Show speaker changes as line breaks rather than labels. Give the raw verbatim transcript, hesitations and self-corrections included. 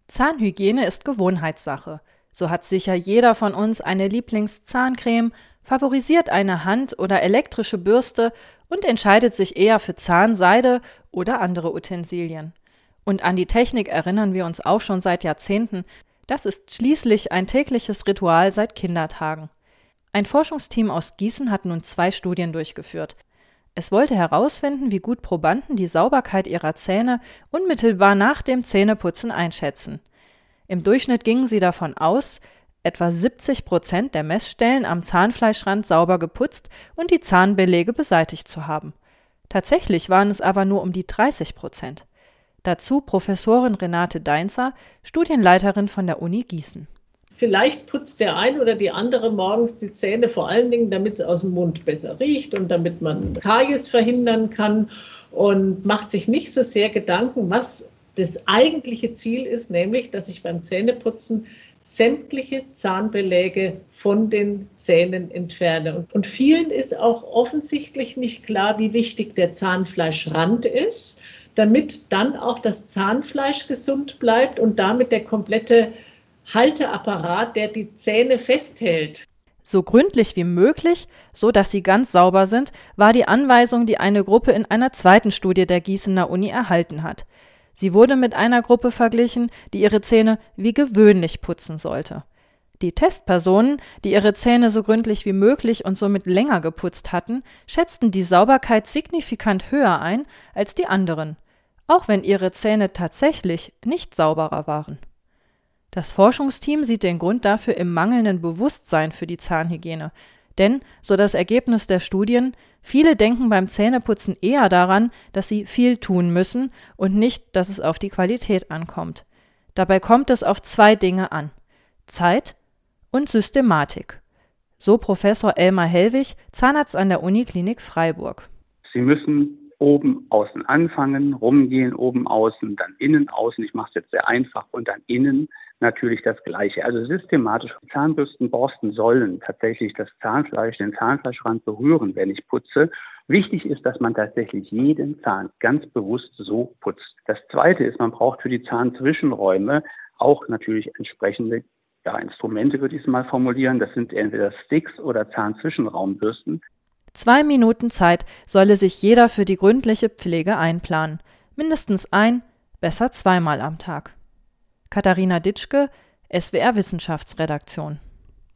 Zahnhygiene ist Gewohnheitssache. So hat sicher jeder von uns eine Lieblingszahncreme, favorisiert eine Hand- oder elektrische Bürste und entscheidet sich eher für Zahnseide oder andere Utensilien. Und an die Technik erinnern wir uns auch schon seit Jahrzehnten. Das ist schließlich ein tägliches Ritual seit Kindertagen. Ein Forschungsteam aus Gießen hat nun zwei Studien durchgeführt. Es wollte herausfinden, wie gut Probanden die Sauberkeit ihrer Zähne unmittelbar nach dem Zähneputzen einschätzen. Im Durchschnitt gingen sie davon aus, etwa siebzig Prozent der Messstellen am Zahnfleischrand sauber geputzt und die Zahnbeläge beseitigt zu haben. Tatsächlich waren es aber nur um die dreißig Prozent. Dazu Professorin Renate Deinzer, Studienleiterin von der Uni Gießen.
Vielleicht putzt der ein oder die andere morgens die Zähne, vor allen Dingen, damit es aus dem Mund besser riecht und damit man Karies verhindern kann und macht sich nicht so sehr Gedanken, was das eigentliche Ziel ist, nämlich, dass ich beim Zähneputzen sämtliche Zahnbeläge von den Zähnen entferne. Und vielen ist auch offensichtlich nicht klar, wie wichtig der Zahnfleischrand ist, damit dann auch das Zahnfleisch gesund bleibt und damit der komplette Halteapparat, der die Zähne festhält.
So gründlich wie möglich, so dass sie ganz sauber sind, war die Anweisung, die eine Gruppe in einer zweiten Studie der Gießener Uni erhalten hat. Sie wurde mit einer Gruppe verglichen, die ihre Zähne wie gewöhnlich putzen sollte. Die Testpersonen, die ihre Zähne so gründlich wie möglich und somit länger geputzt hatten, schätzten die Sauberkeit signifikant höher ein als die anderen, auch wenn ihre Zähne tatsächlich nicht sauberer waren. Das Forschungsteam sieht den Grund dafür im mangelnden Bewusstsein für die Zahnhygiene. Denn, so das Ergebnis der Studien, viele denken beim Zähneputzen eher daran, dass sie viel tun müssen und nicht, dass es auf die Qualität ankommt. Dabei kommt es auf zwei Dinge an: Zeit und Systematik. So Professor Elmar Hellwig, Zahnarzt an der Uniklinik Freiburg.
Sie müssen oben, außen anfangen, rumgehen, oben, außen, dann innen, außen. Ich mache es jetzt sehr einfach und dann innen natürlich das Gleiche. Also systematisch. Zahnbürsten, Borsten sollen tatsächlich das Zahnfleisch, den Zahnfleischrand berühren, wenn ich putze. Wichtig ist, dass man tatsächlich jeden Zahn ganz bewusst so putzt. Das Zweite ist, man braucht für die Zahnzwischenräume auch natürlich entsprechende ja, Instrumente, würde ich es mal formulieren. Das sind entweder Sticks oder Zahnzwischenraumbürsten.
Zwei Minuten Zeit solle sich jeder für die gründliche Pflege einplanen. Mindestens ein, besser zweimal am Tag. Katharina Ditschke, S W R Wissenschaftsredaktion.